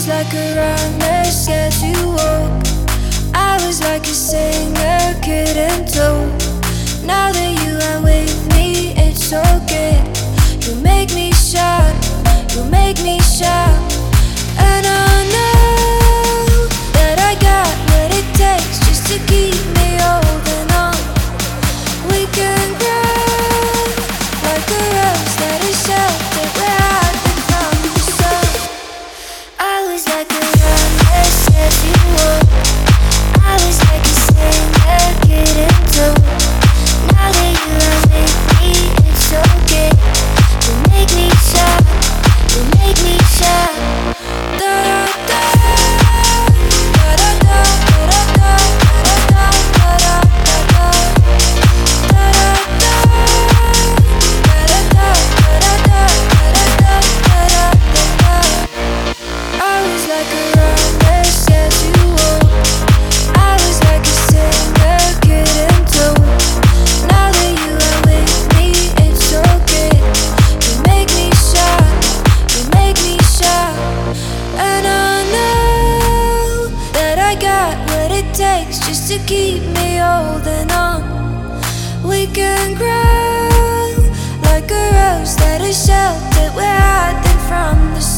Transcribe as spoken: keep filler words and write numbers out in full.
like a runner, scared to walk. I was like a singer, couldn't talk. Now that you are with me, it's so good. You make me shout, you make me shout. And I know that I got what it takes just to keep me holding on. We can grow like a rose that is sheltered where I've been from the sun. I was like a runner, scared to walk. I was like a singer, couldn't talk. Now that you are with me, it's so good. You make me shout, you make me shout. Da da da, da da da, da da da, da da da, da da da, da da da, da da da, da da da, da da. I was like a runner, scared to walk. I was like a singer, couldn't talk. Now that you are with me, it's so good. You make me shout, you make me shout. And I know that I got what it takes just to keep me holding on. We can grow like a rose that is sheltered where I've been from the sun.